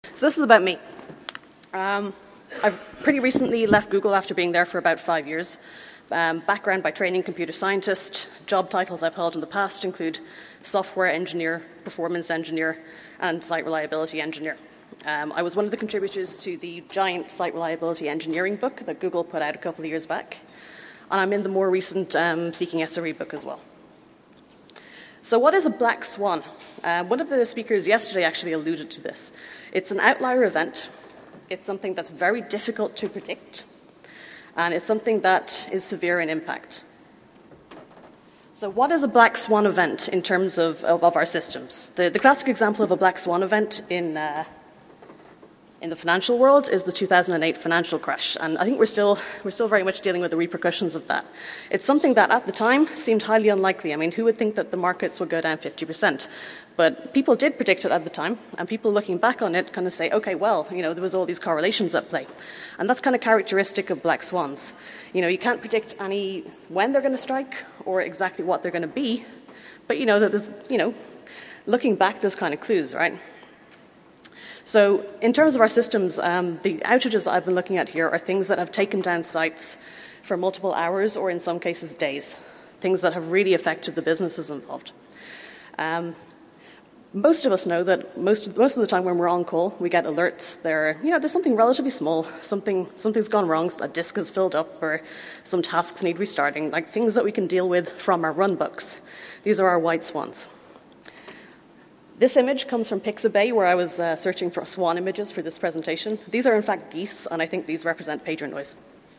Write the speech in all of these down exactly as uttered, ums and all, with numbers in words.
So this is about me. Um, I've pretty recently left Google after being there for about five years. Um, background by training, computer scientist. Job titles I've held in the past include software engineer, performance engineer, and site reliability engineer. Um, I was one of the contributors to the giant site reliability engineering book that Google put out a couple of years back. And I'm in the more recent um, Seeking S R E book as well. So what is a black swan? Uh, one of the speakers yesterday actually alluded to this. It's an outlier event. It's something that's very difficult to predict. And it's something that is severe in impact. So what is a black swan event in terms of, of, of our systems? The, the classic example of a black swan event in, uh, in the financial world is the two thousand eight financial crash. And I think we're still, we're still very much dealing with the repercussions of that. It's something that at the time seemed highly unlikely. I mean, who would think that the markets would go down fifty percent? But people did predict it at the time, and people looking back on it kind of say, okay, well, you know, there was all these correlations at play. And that's kind of characteristic of black swans. You know, you can't predict any when they're going to strike or exactly what they're going to be, but you know that there's, you know, looking back, there's kind of clues, right? So in terms of our systems, um, the outages that I've been looking at here are things that have taken down sites for multiple hours or in some cases days, things that have really affected the businesses involved. Um, Most of us know that most of, most of the time when we're on call, we get alerts. There, you know, there's something relatively small, something, something's gone wrong, so a disk is filled up, or some tasks need restarting, like things that we can deal with from our runbooks. These are our white swans. This image comes from Pixabay, where I was uh, searching for swan images for this presentation. These are in fact geese, and I think these represent pager noise.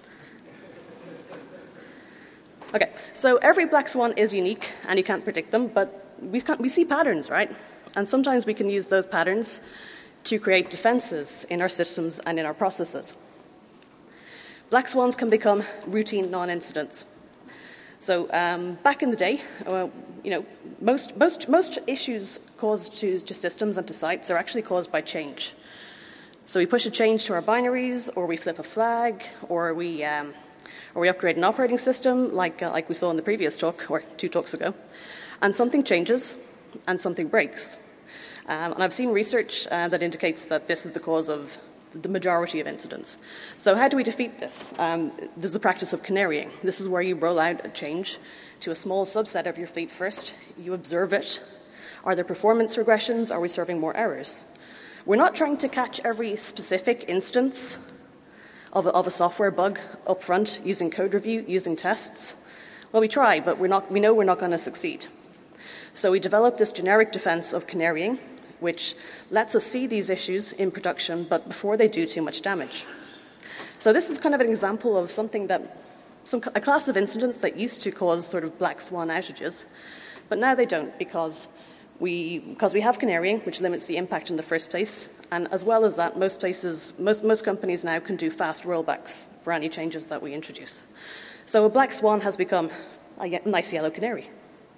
Okay, so every black swan is unique, and you can't predict them, but we, can't, we see patterns, right? And sometimes we can use those patterns to create defenses in our systems and in our processes. Black swans can become routine non-incidents. So um, back in the day, uh, you know, most, most, most issues caused to, to systems and to sites are actually caused by change. So we push a change to our binaries, or we flip a flag, or we, um, or we upgrade an operating system, like, uh, like we saw in the previous talk, or two talks ago, and something changes, and something breaks. Um, and I've seen research uh, that indicates that this is the cause of the majority of incidents. So how do we defeat this? Um, there's the practice of canarying. This is where you roll out a change to a small subset of your fleet first. You observe it. Are there performance regressions? Are we serving more errors? We're not trying to catch every specific instance of a, of a software bug up front using code review, using tests. Well, we try, but we're not, we know we're not going to succeed. So we developed this generic defense of canarying, which lets us see these issues in production, but before they do too much damage. So this is kind of an example of something that, some, a class of incidents that used to cause sort of black swan outages, but now they don't because we, because we have canarying, which limits the impact in the first place, and as well as that, most places, most, most companies now can do fast rollbacks for any changes that we introduce. So a black swan has become a nice yellow canary.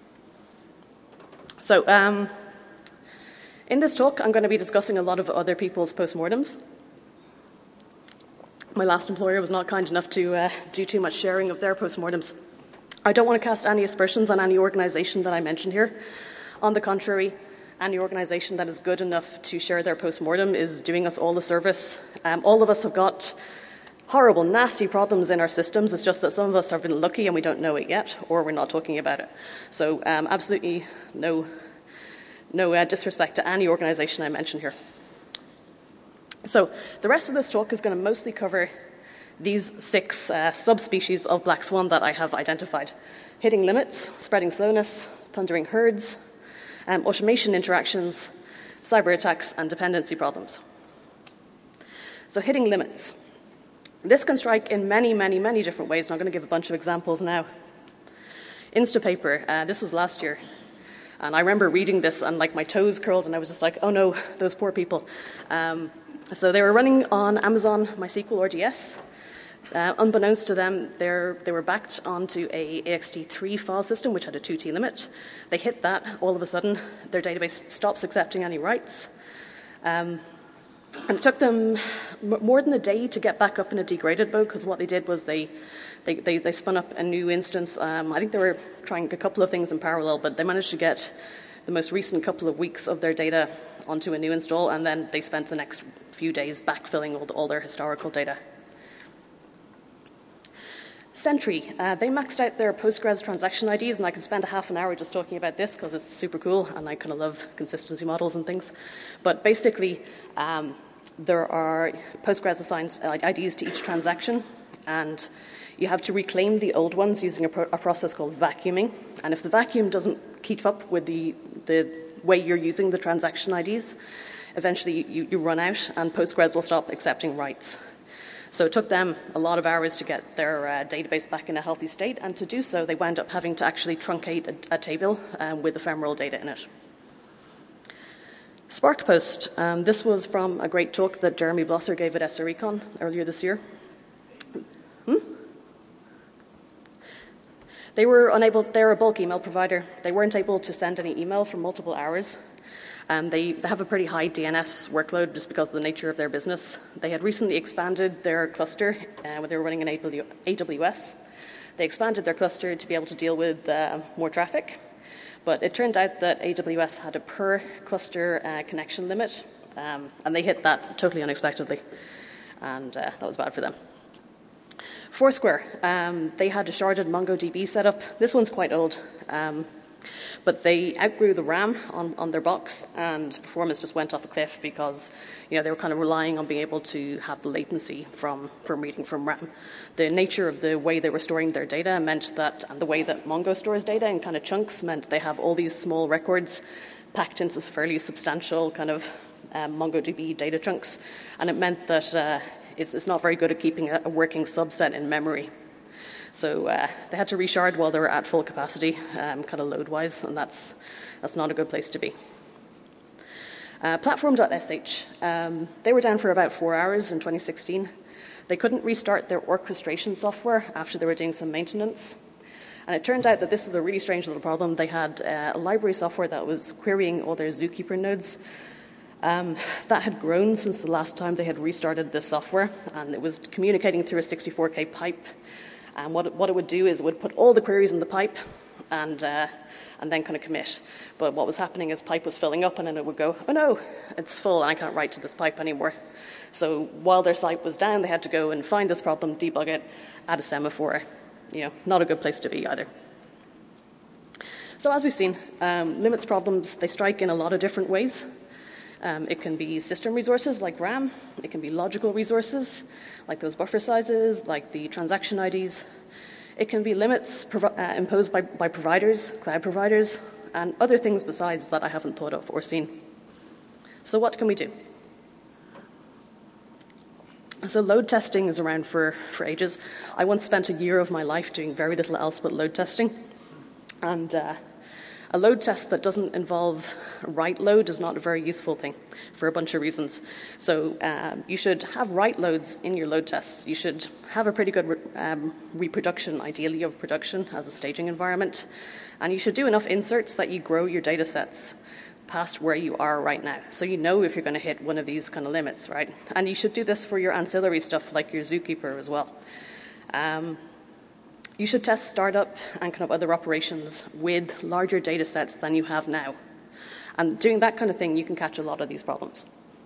So, um, in this talk, I'm going to be discussing a lot of other people's postmortems. My last employer was not kind enough to uh, do too much sharing of their postmortems. I don't want to cast any aspersions on any organization that I mentioned here. On the contrary, any organization that is good enough to share their postmortem is doing us all a service. Um, all of us have got horrible, nasty problems in our systems. It's just that some of us have been lucky and we don't know it yet, or we're not talking about it. So um, absolutely no... No uh, disrespect to any organization I mention here. So the rest of this talk is going to mostly cover these six uh, subspecies of black swan that I have identified. Hitting limits, spreading slowness, thundering herds, um, automation interactions, cyber attacks, and dependency problems. So hitting limits. This can strike in many, many, many different ways, and I'm going to give a bunch of examples now. Instapaper, uh, this was last year. And I remember reading this and like my toes curled and I was just like, oh no, those poor people. Um, so they were running on Amazon MySQL R D S. Uh, unbeknownst to them, they were backed onto a A X T three file system which had a two T limit. They hit that, all of a sudden their database stops accepting any writes. Um, and it took them more than a day to get back up in a degraded mode because what they did was they They, they, they spun up a new instance. Um, I think they were trying a couple of things in parallel, but they managed to get the most recent couple of weeks of their data onto a new install, and then they spent the next few days backfilling all, the, all their historical data. Sentry, uh, they maxed out their Postgres transaction I Ds, and I could spend a half an hour just talking about this because it's super cool, and I kind of love consistency models and things. But basically, um, there are Postgres assigns I Ds to each transaction, and you have to reclaim the old ones using a, pro a process called vacuuming. And if the vacuum doesn't keep up with the, the way you're using the transaction I Ds, eventually you, you run out, and Postgres will stop accepting writes. So it took them a lot of hours to get their uh, database back in a healthy state, and to do so, they wound up having to actually truncate a, a table um, with ephemeral data in it. SparkPost. Um, this was from a great talk that Jeremy Blosser gave at SREcon earlier this year. Hmm? They were unable, they're a bulk email provider. They weren't able to send any email for multiple hours. Um, they, they have a pretty high D N S workload just because of the nature of their business. They had recently expanded their cluster uh, when they were running in A W S. They expanded their cluster to be able to deal with uh, more traffic, but it turned out that A W S had a per cluster uh, connection limit, um, and they hit that totally unexpectedly, and uh, that was bad for them. Foursquare, um, they had a sharded MongoDB setup. This one's quite old. Um, But they outgrew the RAM on, on their box, and performance just went off a cliff because, you know, they were kind of relying on being able to have the latency from, from reading from RAM. The nature of the way they were storing their data meant that, and the way that Mongo stores data in kind of chunks, meant they have all these small records packed into fairly substantial kind of um, MongoDB data chunks, and it meant that uh, it's, it's not very good at keeping a, a working subset in memory. So uh, they had to reshard while they were at full capacity, um, kind of load-wise, and that's, that's not a good place to be. Uh, Platform.sh, um, they were down for about four hours in twenty sixteen. They couldn't restart their orchestration software after they were doing some maintenance. And it turned out that this is a really strange little problem. They had uh, a library software that was querying all their Zookeeper nodes. Um, that had grown since the last time they had restarted the software, and it was communicating through a sixty-four K pipe. And what it, what it would do is it would put all the queries in the pipe and, uh, and then kind of commit. But what was happening is pipe was filling up, and then it would go, oh no, it's full and I can't write to this pipe anymore. So while their site was down, they had to go and find this problem, debug it, add a semaphore. You know, not a good place to be either. So as we've seen, um, limits problems, they strike in a lot of different ways. Um, it can be system resources like RAM. It can be logical resources like those buffer sizes, like the transaction I Ds. It can be limits uh, imposed by, by providers, cloud providers, and other things besides that I haven't thought of or seen. So what can we do? So load testing is around for, for ages. I once spent a year of my life doing very little else but load testing. And uh, a load test that doesn't involve write load is not a very useful thing for a bunch of reasons. So um, you should have write loads in your load tests. You should have a pretty good re um, reproduction, ideally, of production as a staging environment. And you should do enough inserts that you grow your data sets past where you are right now. So you know if you're going to hit one of these kind of limits, right? And you should do this for your ancillary stuff like your Zookeeper as well. Um, You should test startup and kind of other operations with larger data sets than you have now. And doing that kind of thing, you can catch a lot of these problems.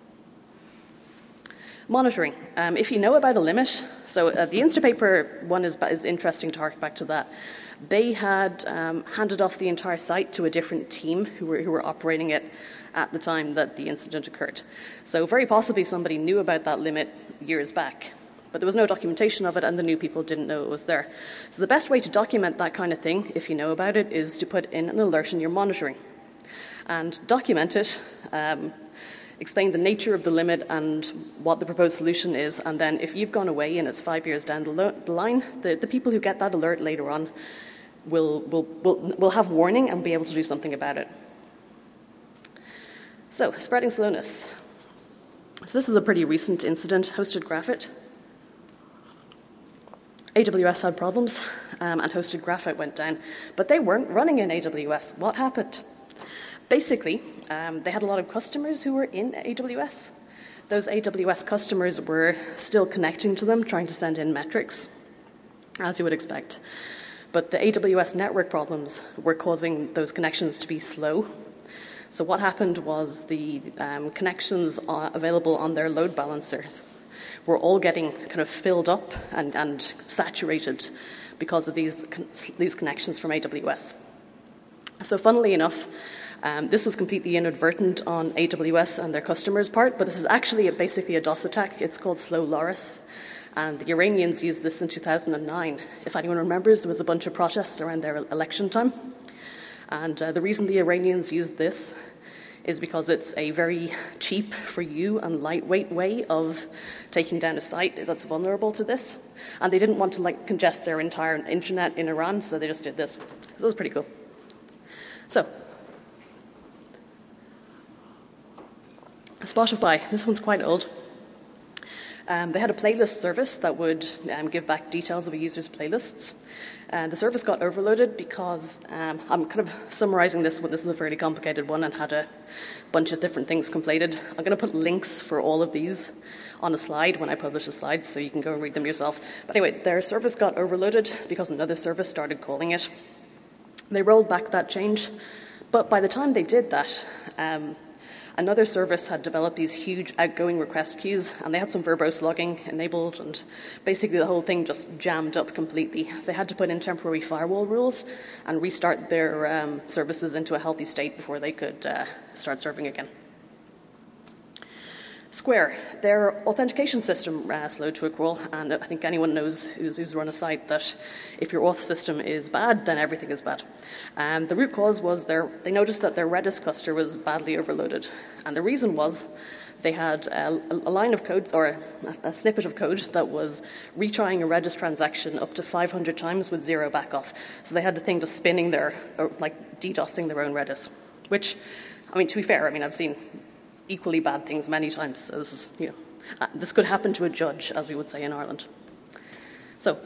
Monitoring. Um, if you know about a limit, so uh, the Instapaper one is, is interesting to hark back to that. They had um, handed off the entire site to a different team who were, who were operating it at the time that the incident occurred. So very possibly somebody knew about that limit years back, but there was no documentation of it, and the new people didn't know it was there. So the best way to document that kind of thing, if you know about it, is to put in an alert in your monitoring. And document it, um, explain the nature of the limit and what the proposed solution is, and then if you've gone away and it's five years down the, the line, the, the people who get that alert later on will, will, will, will have warning and be able to do something about it. So, spreading slowness. So this is a pretty recent incident, hosted Graphite. A W S had problems, um, and hosted Graphite went down. But they weren't running in A W S. What happened? Basically, um, they had a lot of customers who were in A W S. Those A W S customers were still connecting to them, trying to send in metrics, as you would expect. But the A W S network problems were causing those connections to be slow. So what happened was the um, connections available on their load balancers were all getting kind of filled up and, and saturated because of these, these connections from A W S. So funnily enough, um, this was completely inadvertent on A W S and their customers' part, but this is actually a, basically a DOS attack. It's called Slow Loris, and the Iranians used this in two thousand nine. If anyone remembers, there was a bunch of protests around their election time, and uh, the reason the Iranians used this is because it's a very cheap for you and lightweight way of taking down a site that's vulnerable to this. And they didn't want to like congest their entire internet in Iran, so they just did this. So it was pretty cool. So, Spotify, this one's quite old. Um, they had a playlist service that would um, give back details of a user's playlists. Uh, the service got overloaded because, um, I'm kind of summarizing this one, this is a fairly complicated one and had a bunch of different things conflated. I'm going to put links for all of these on a slide when I publish the slides so you can go and read them yourself. But anyway, their service got overloaded because another service started calling it. They rolled back that change, but by the time they did that, um, another service had developed these huge outgoing request queues, and they had some verbose logging enabled, and basically the whole thing just jammed up completely. They had to put in temporary firewall rules and restart their um, services into a healthy state before they could uh, start serving again. Square, their authentication system uh, slowed to a crawl, and I think anyone knows who's, who's run a site that if your auth system is bad, then everything is bad. Um, the root cause was their, they noticed that their Redis cluster was badly overloaded, and the reason was they had a, a line of code, or a, a snippet of code that was retrying a Redis transaction up to five hundred times with zero backoff. So they had the thing just spinning their, or like DDoSing their own Redis, which, I mean, to be fair, I mean, I've seen equally bad things many times. So this is, you know, uh, this could happen to a judge, as we would say in Ireland. So,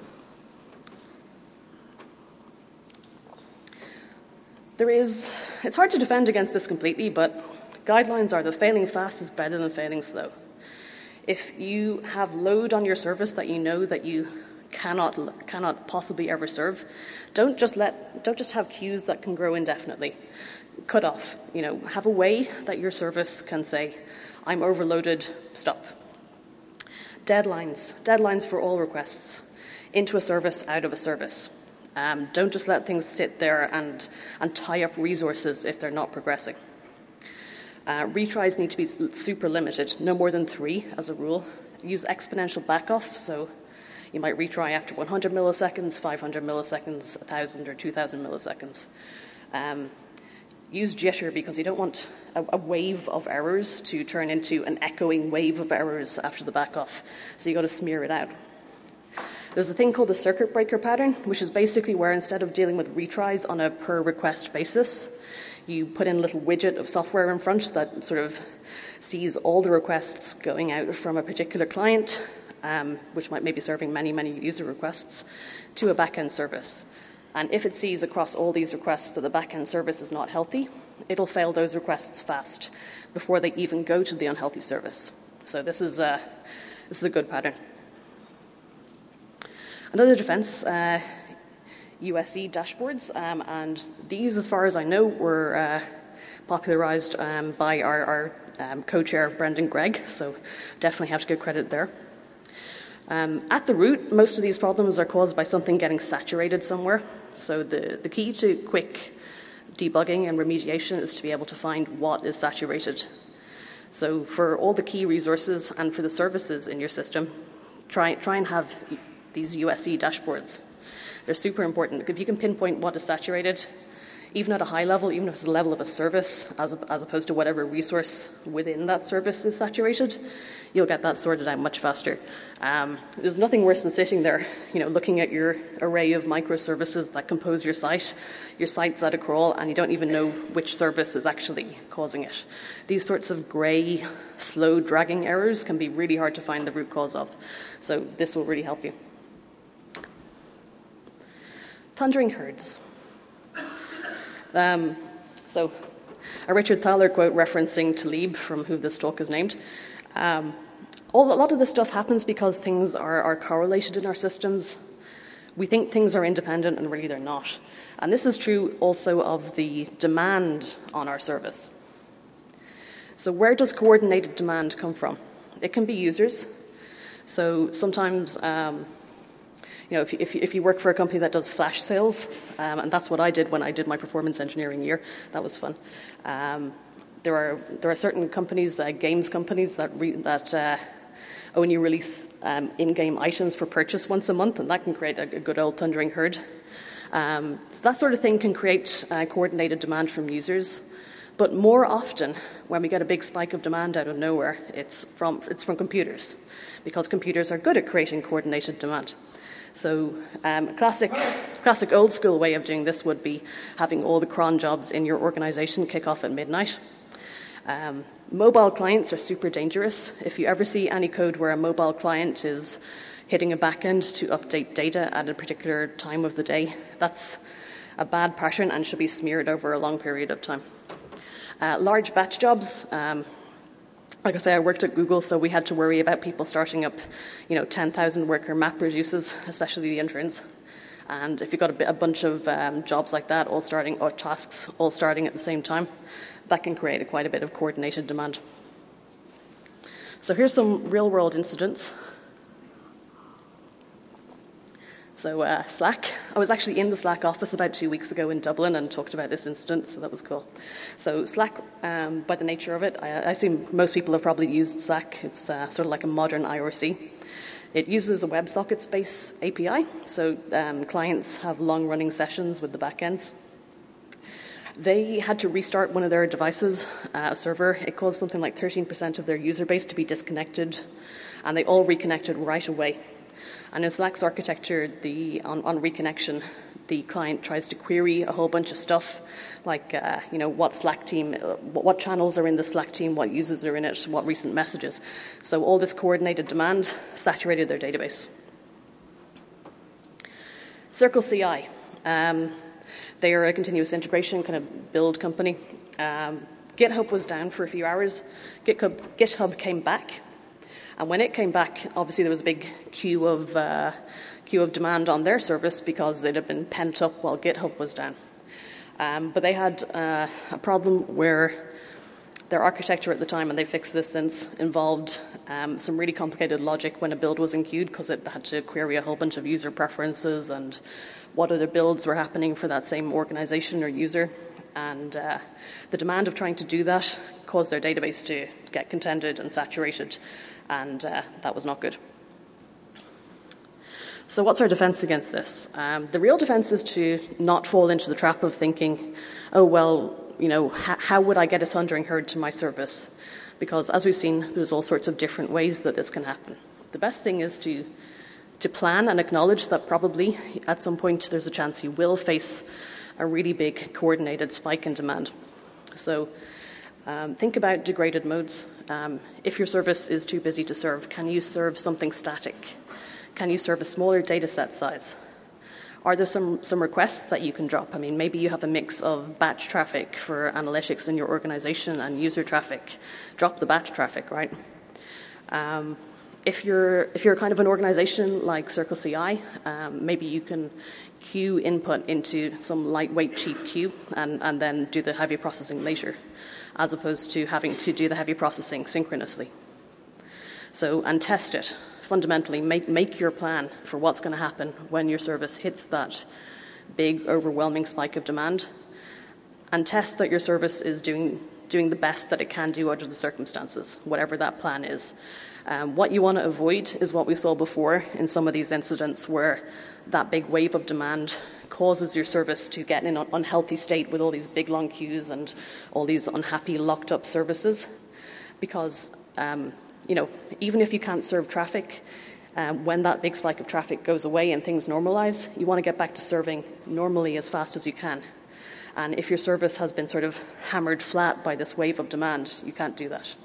there is, it's hard to defend against this completely, but guidelines are that failing fast is better than failing slow. If you have load on your service that you know that you cannot cannot possibly ever serve, don't just let don't just have queues that can grow indefinitely. Cut off, you know, have a way that your service can say, I'm overloaded, stop. Deadlines, deadlines for all requests, into a service, out of a service. Um, don't just let things sit there and, and tie up resources if they're not progressing. Uh, retries need to be super limited, no more than three as a rule. Use exponential backoff, so you might retry after one hundred milliseconds, five hundred milliseconds, one thousand or two thousand milliseconds. Um, Use jitter because you don't want a, a wave of errors to turn into an echoing wave of errors after the backoff. So you've got to smear it out. There's a thing called the circuit breaker pattern, which is basically where instead of dealing with retries on a per request basis, you put in a little widget of software in front that sort of sees all the requests going out from a particular client, um, which might maybe serving many, many user requests, to a backend service. And if it sees across all these requests that the backend service is not healthy, it'll fail those requests fast before they even go to the unhealthy service. So this is a, this is a good pattern. Another defense, uh, U S E dashboards, um, and these, as far as I know, were uh, popularized um, by our, our um, co-chair, Brendan Gregg, so definitely have to give credit there. Um, at the root, most of these problems are caused by something getting saturated somewhere. So the, the key to quick debugging and remediation is to be able to find what is saturated. So for all the key resources and for the services in your system, try, try and have these U S E dashboards. They're super important. If you can pinpoint what is saturated, even at a high level, even if it's the level of a service, as, as opposed to whatever resource within that service is saturated, you'll get that sorted out much faster. Um, there's nothing worse than sitting there, you know, looking at your array of microservices that compose your site. Your site's at a crawl, and you don't even know which service is actually causing it. These sorts of grey, slow dragging errors can be really hard to find the root cause of. So this will really help you. Thundering herds. Um, so, a Richard Thaler quote referencing Taleb, from who this talk is named. Um, all, a lot of this stuff happens because things are, are correlated in our systems. We think things are independent and really they're not. And this is true also of the demand on our service. So where does coordinated demand come from? It can be users. So sometimes, um, you know, if you, if, you, if you work for a company that does flash sales, um, and that's what I did when I did my performance engineering year, that was fun. Um, there are there are certain companies, uh, games companies, that re, that uh, only release um, in-game items for purchase once a month, and that can create a, a good old thundering herd. Um, so that sort of thing can create uh, coordinated demand from users. But more often, when we get a big spike of demand out of nowhere, it's from, it's from computers, because computers are good at creating coordinated demand. So um, a classic, classic old school way of doing this would be having all the cron jobs in your organization kick off at midnight. Um, mobile clients are super dangerous. If you ever see any code where a mobile client is hitting a backend to update data at a particular time of the day, that's a bad pattern and should be smeared over a long period of time. Uh, large batch jobs, um, like I say, I worked at Google, so we had to worry about people starting up, you know, ten thousand worker map reduces, especially the interns. And if you've got a, bit, a bunch of um, jobs like that, all starting, or tasks all starting at the same time, that can create a, quite a bit of coordinated demand. So here's some real-world incidents. So uh, Slack, I was actually in the Slack office about two weeks ago in Dublin and talked about this incident, so that was cool. So Slack, um, by the nature of it, I, I assume most people have probably used Slack. It's uh, sort of like a modern I R C. It uses a WebSocket space A P I, so um, clients have long-running sessions with the backends. They had to restart one of their devices, uh, a server. It caused something like thirteen percent of their user base to be disconnected, and they all reconnected right away. And in Slack's architecture, the, on, on reconnection, the client tries to query a whole bunch of stuff, like uh, you know, what Slack team, uh, what channels are in the Slack team, what users are in it, what recent messages. So all this coordinated demand saturated their database. Circle C I. Um, they are a continuous integration kind of build company. Um, GitHub was down for a few hours. GitHub, GitHub came back. And when it came back, obviously there was a big queue of uh, queue of demand on their service because it had been pent up while GitHub was down. Um, but they had uh, a problem where their architecture at the time, and they fixed this since, involved um, some really complicated logic when a build was in queued, because it had to query a whole bunch of user preferences and what other builds were happening for that same organization or user. And uh, the demand of trying to do that caused their database to get contented and saturated, and uh, that was not good. So what's our defense against this? Um, the real defense is to not fall into the trap of thinking, oh, well, you know, h- how would I get a thundering herd to my service? Because as we've seen, there's all sorts of different ways that this can happen. The best thing is to, to plan and acknowledge that probably at some point there's a chance you will face a really big coordinated spike in demand. So um, think about degraded modes. Um, if your service is too busy to serve, can you serve something static? Can you serve a smaller data set size? Are there some, some requests that you can drop? I mean, maybe you have a mix of batch traffic for analytics in your organization and user traffic. Drop the batch traffic, right? Um, if you're if you're kind of an organization like Circle C I, um, maybe you can queue input into some lightweight, cheap queue and, and then do the heavy processing later, as opposed to having to do the heavy processing synchronously. So, and test it. Fundamentally, make, make your plan for what's going to happen when your service hits that big, overwhelming spike of demand, and test that your service is doing, doing the best that it can do under the circumstances, whatever that plan is. Um, what you want to avoid is what we saw before in some of these incidents where that big wave of demand causes your service to get in an unhealthy state with all these big, long queues and all these unhappy, locked-up services, because um, you know, even if you can't serve traffic, um, when that big spike of traffic goes away and things normalize, you want to get back to serving normally as fast as you can. And if your service has been sort of hammered flat by this wave of demand, you can't do that.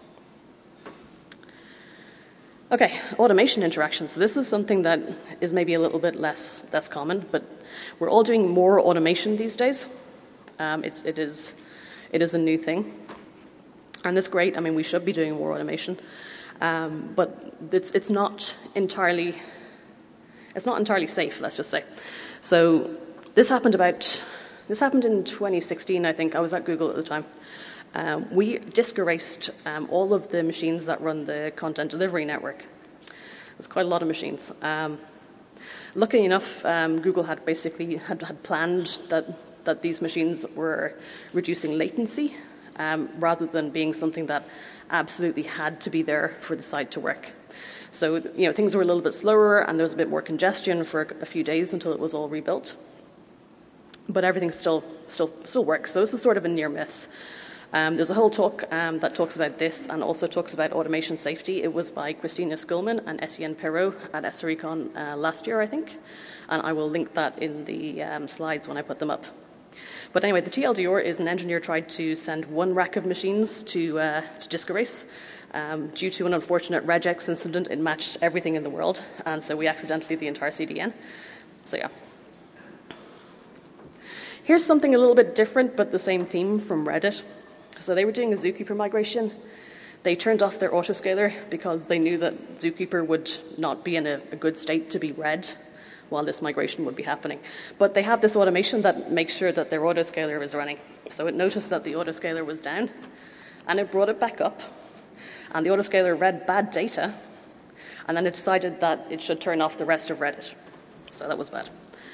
Okay, automation interactions. So this is something that is maybe a little bit less less common, but we're all doing more automation these days. Um, it's, it is it is a new thing, and it's great. I mean, we should be doing more automation. Um, but it's, it's not entirely, it's not entirely safe, let's just say. So this happened about, this happened in twenty sixteen, I think. I was at Google at the time. Um, we disk erased um, all of the machines that run the content delivery network. There's quite a lot of machines. Um, luckily enough, um, Google had basically had, had planned that, that these machines were reducing latency um, rather than being something that absolutely had to be there for the site to work. So, you know, things were a little bit slower and there was a bit more congestion for a few days until it was all rebuilt. But everything still, still, still works. So this is sort of a near miss. Um, there's a whole talk um, that talks about this and also talks about automation safety. It was by Christina Skulman and Etienne Perrault at ESRICon uh, last year, I think. And I will link that in the um, slides when I put them up. But anyway, the T L D R is an engineer tried to send one rack of machines to, uh, to disk erase. Um, due to an unfortunate regex incident, it matched everything in the world. And so we accidentally did the entire C D N. So yeah. Here's something a little bit different, but the same theme from Reddit. So they were doing a Zookeeper migration. They turned off their autoscaler because they knew that Zookeeper would not be in a, a good state to be read while this migration would be happening. But they have this automation that makes sure that their autoscaler is running. So it noticed that the autoscaler was down, and it brought it back up. And the autoscaler read bad data, and then it decided that it should turn off the rest of Reddit. So that was bad.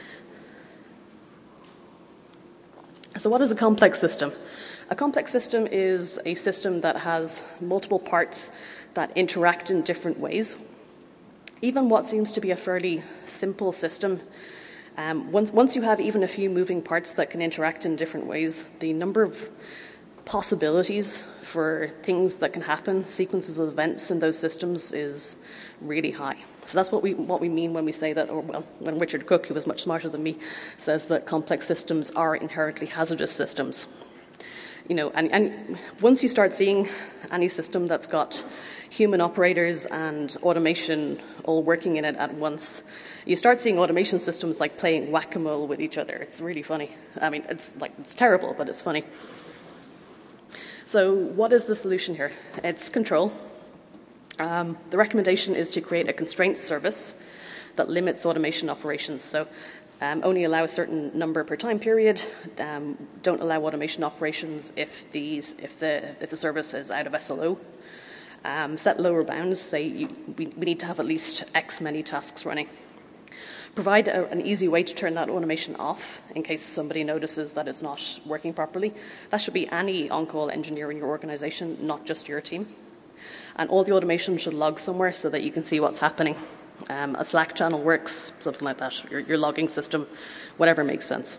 So what is a complex system? A complex system is a system that has multiple parts that interact in different ways. Even what seems to be a fairly simple system, um, once, once you have even a few moving parts that can interact in different ways, the number of possibilities for things that can happen, sequences of events in those systems, is really high. So that's what we what we mean when we say that, or well, when Richard Cook, who was much smarter than me, says that complex systems are inherently hazardous systems. You know, and, and once you start seeing any system that's got human operators and automation all working in it at once, you start seeing automation systems like playing whack-a-mole with each other. It's really funny. I mean, it's like it's terrible, but it's funny. So what is the solution here? It's control. Um, the recommendation is to create a constraint service that limits automation operations. So um, only allow a certain number per time period. Um, don't allow automation operations if, these, if, the, if the service is out of S L O. Um, set lower bounds. Say you, we, we need to have at least X many tasks running. Provide a, an easy way to turn that automation off in case somebody notices that it's not working properly. That should be any on-call engineer in your organization, not just your team. And all the automation should log somewhere so that you can see what's happening. Um, a Slack channel works, something like that, your, your logging system, whatever makes sense.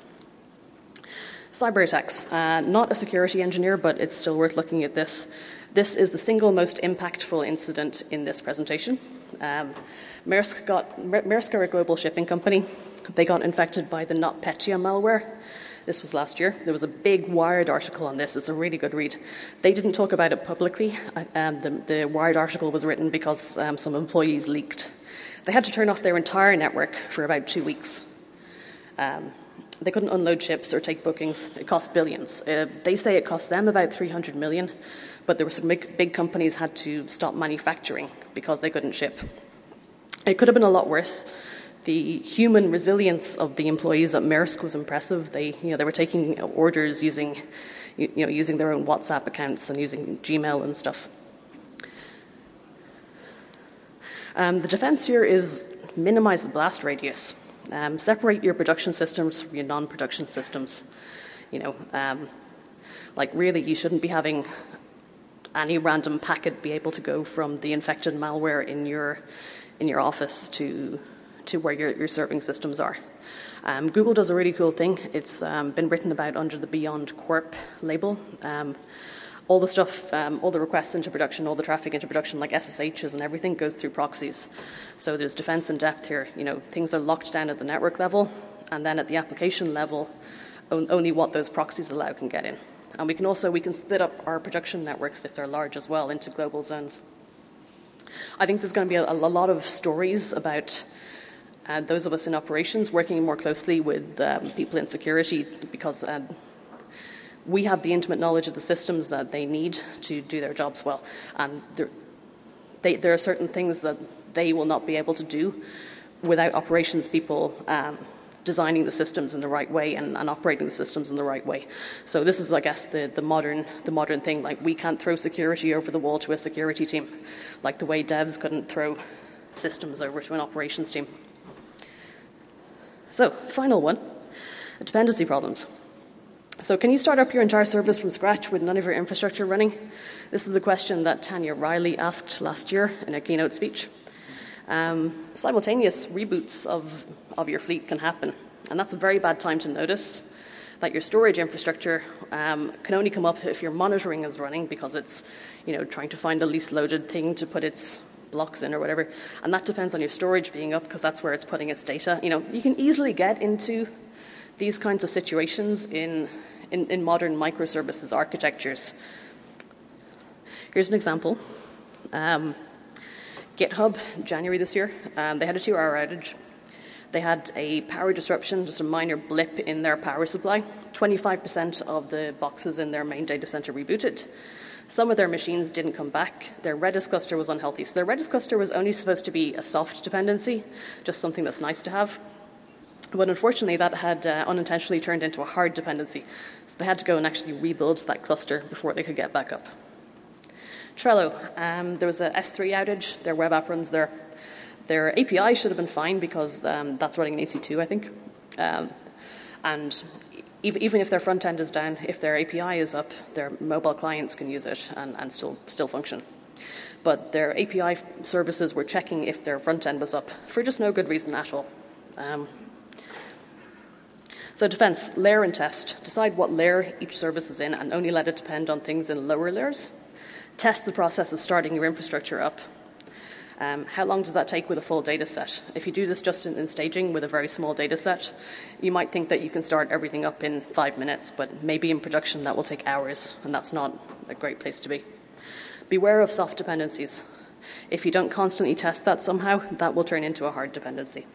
Cyber attacks. Uh, not a security engineer, but it's still worth looking at this. This is the single most impactful incident in this presentation. Um, Maersk, got, Maersk are a global shipping company. They got infected by the NotPetya malware. This was last year. There was a big Wired article on this. It's a really good read. They didn't talk about it publicly. Um, the, the Wired article was written because um, some employees leaked. They had to turn off their entire network for about two weeks. Um, they couldn't unload ships or take bookings. It cost billions. Uh, they say it cost them about three hundred million, but there were some big, big companies had to stop manufacturing because they couldn't ship. It could have been a lot worse. The human resilience of the employees at Maersk was impressive. They, you know, they were taking orders using, you know, using their own WhatsApp accounts and using Gmail and stuff. Um, the defense here is minimize the blast radius. Um, separate your production systems from your non-production systems. You know, um, like really, you shouldn't be having any random packet be able to go from the infected malware in your in your office to to where your, your serving systems are. Um, Google does a really cool thing. It's um, been written about under the Beyond Corp label. Um, all the stuff, um, all the requests into production, all the traffic into production, like S S Hs and everything, goes through proxies. So there's defense in depth here. You know, things are locked down at the network level, and then at the application level, on, only what those proxies allow can get in. And we can also we can split up our production networks if they're large as well into global zones. I think there's going to be a, a lot of stories about Uh, those of us in operations working more closely with um, people in security because um, we have the intimate knowledge of the systems that they need to do their jobs well. And there, they, there are certain things that they will not be able to do without operations people um, designing the systems in the right way and, and operating the systems in the right way. So this is, I guess, the, the modern the modern thing. Like, we can't throw security over the wall to a security team, like the way devs couldn't throw systems over to an operations team. So, final one, dependency problems. So can you start up your entire service from scratch with none of your infrastructure running? This is a question that Tanya Riley asked last year in a keynote speech. Um, simultaneous reboots of, of your fleet can happen, and that's a very bad time to notice that your storage infrastructure um, can only come up if your monitoring is running, because it's, you know, trying to find the least loaded thing to put its blocks in or whatever, and that depends on your storage being up, because that's where it's putting its data. You know, you can easily get into these kinds of situations in, in, in modern microservices architectures. Here's an example. Um, GitHub, January this year, um, they had a two-hour outage. They had a power disruption, just a minor blip in their power supply. twenty-five percent of the boxes in their main data center rebooted. Some of their machines didn't come back. Their Redis cluster was unhealthy. So their Redis cluster was only supposed to be a soft dependency, just something that's nice to have. But unfortunately, that had uh, unintentionally turned into a hard dependency. So they had to go and actually rebuild that cluster before they could get back up. Trello, um, there was a S three outage. Their web app runs there. Their A P I should have been fine, because um, that's running in E C two, I think. Um, and even if their front end is down, if their A P I is up, their mobile clients can use it and, and still, still function. But their A P I services were checking if their front end was up for just no good reason at all. Um, so defense, layer and test. Decide what layer each service is in and only let it depend on things in lower layers. Test the process of starting your infrastructure up. Um, how long does that take with a full data set? If you do this just in, in staging with a very small data set, you might think that you can start everything up in five minutes, but maybe in production that will take hours, and that's not a great place to be. Beware of soft dependencies. If you don't constantly test that somehow, that will turn into a hard dependency.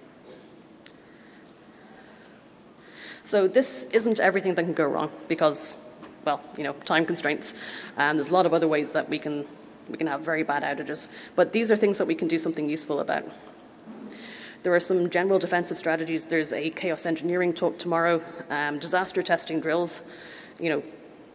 So this isn't everything that can go wrong, because, well, you know, time constraints. And there's a lot of other ways that we can we can have very bad outages. But these are things that we can do something useful about. There are some general defensive strategies. There's a chaos engineering talk tomorrow, um, disaster testing drills. You know,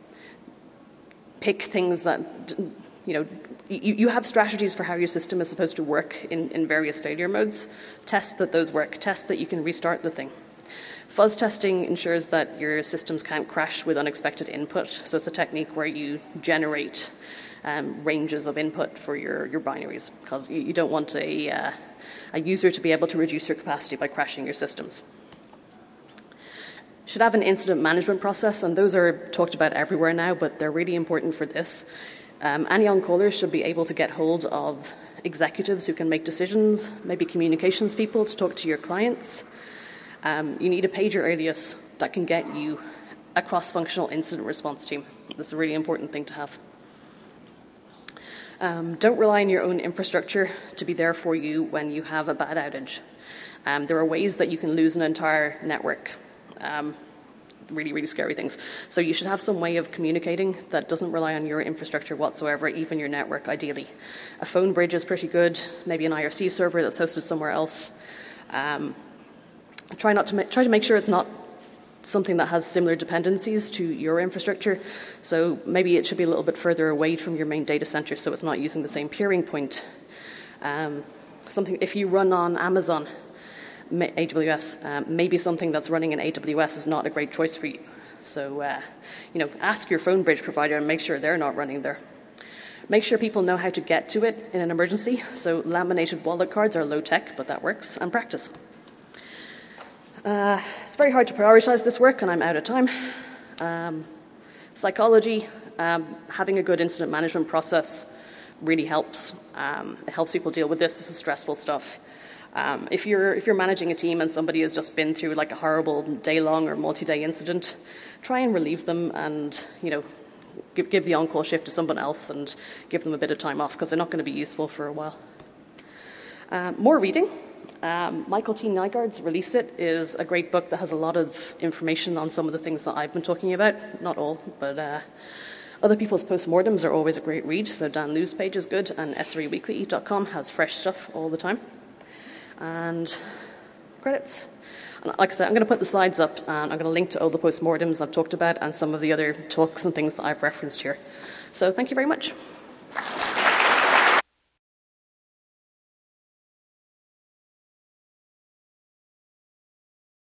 pick things that, you know, you, you have strategies for how your system is supposed to work in, in various failure modes. Test that those work. Test that you can restart the thing. Fuzz testing ensures that your systems can't crash with unexpected input. So it's a technique where you generate um, ranges of input for your, your binaries, because you, you don't want a, uh, a user to be able to reduce your capacity by crashing your systems. Should have an incident management process, and those are talked about everywhere now, but they're really important for this. Um, any on-callers should be able to get hold of executives who can make decisions, maybe communications people to talk to your clients. Um, you need a pager alias that can get you a cross-functional incident response team. That's a really important thing to have. Um, don't rely on your own infrastructure to be there for you when you have a bad outage. Um, there are ways that you can lose an entire network. Um, really, really scary things. So you should have some way of communicating that doesn't rely on your infrastructure whatsoever, even your network, ideally. A phone bridge is pretty good, maybe an I R C server that's hosted somewhere else. Um, try, not to ma- try to make sure it's not something that has similar dependencies to your infrastructure. So maybe it should be a little bit further away from your main data center so it's not using the same peering point. Um, something, if you run on Amazon, A W S, um, maybe something that's running in A W S is not a great choice for you. So, uh, you know, ask your phone bridge provider and make sure they're not running there. Make sure people know how to get to it in an emergency. So laminated wallet cards are low tech, but that works, and practice. Uh, it's very hard to prioritize this work, and I'm out of time. Um, psychology, um, having a good incident management process really helps. Um, it helps people deal with this. This is stressful stuff. Um, if you're if you're managing a team and somebody has just been through like a horrible day-long or multi-day incident, try and relieve them, and you know, give, give the on-call shift to someone else and give them a bit of time off, because they're not going to be useful for a while. Um, more reading. Um, Michael T. Nygaard's Release It is a great book that has a lot of information on some of the things that I've been talking about. Not all, but uh, other people's postmortems are always a great read. So Dan Liu's page is good, and S R E weekly dot com has fresh stuff all the time. And credits. And like I said, I'm going to put the slides up, and I'm going to link to all the postmortems I've talked about and some of the other talks and things that I've referenced here. So thank you very much.